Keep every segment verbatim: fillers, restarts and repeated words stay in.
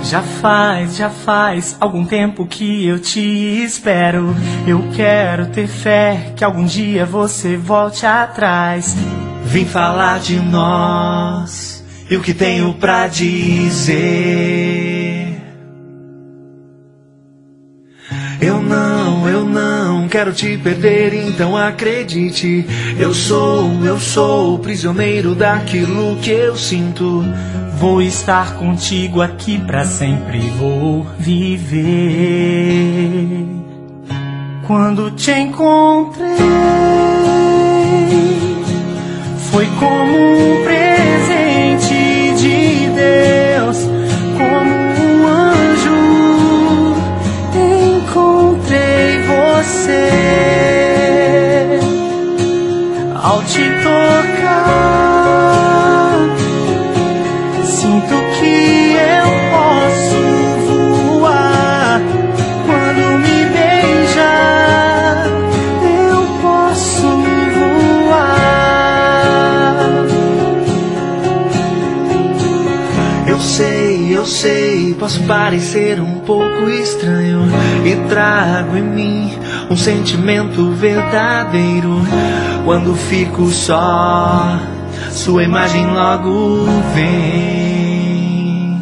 Já faz, já faz algum tempo que eu te espero. Eu quero ter fé que algum dia você volte atrás. Vim falar de nós e o que tenho pra dizer. Eu não, eu não quero te perder, então acredite. Eu sou, eu sou prisioneiro daquilo que eu sinto. Vou estar contigo aqui pra sempre, vou viver. Quando te encontrei, foi como um presente de Deus, como um anjo. Encontrei você ao te tocar. Sinto que eu posso voar. Quando me beijar, eu posso voar. Eu sei, eu sei, posso parecer um pouco estranho e trago em mim um sentimento verdadeiro. Quando fico só, sua imagem logo vem.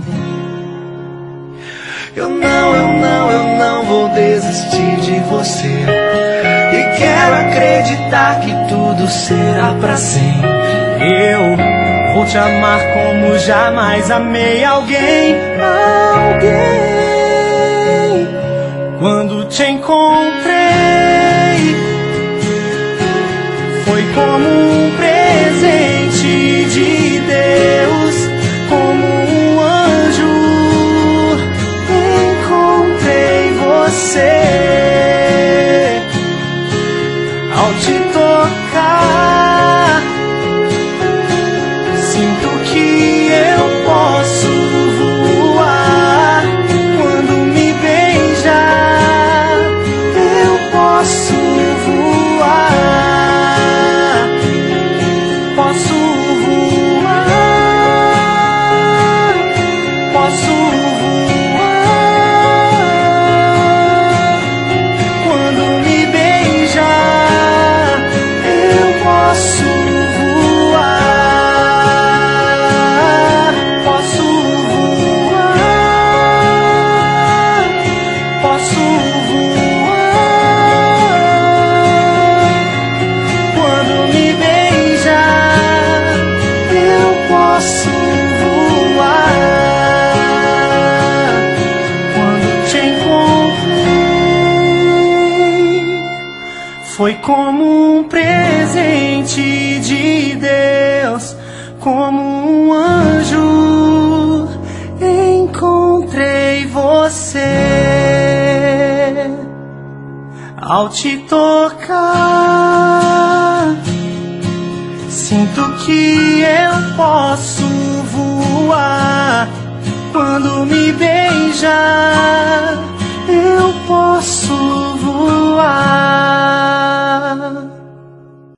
Eu não, eu não, eu não vou desistir de você. E quero acreditar que tudo será pra sempre. Eu vou te amar como jamais amei alguém. Alguém. Quando te encontrei, foi como um presente de Deus, como um anjo. Encontrei você ao te tocar. Sinto que eu posso voar. Quando me beijar, eu posso voar. Posso voar. Posso voar. Quando me beijar, eu posso voar. Posso voar. Posso voar. Quando me beijar, eu posso voar. Quando te encontrei, foi como um presente de Deus, como um anjo. Encontrei você ao te tocar. Sinto que eu posso voar. Quando me beijar, eu posso voar.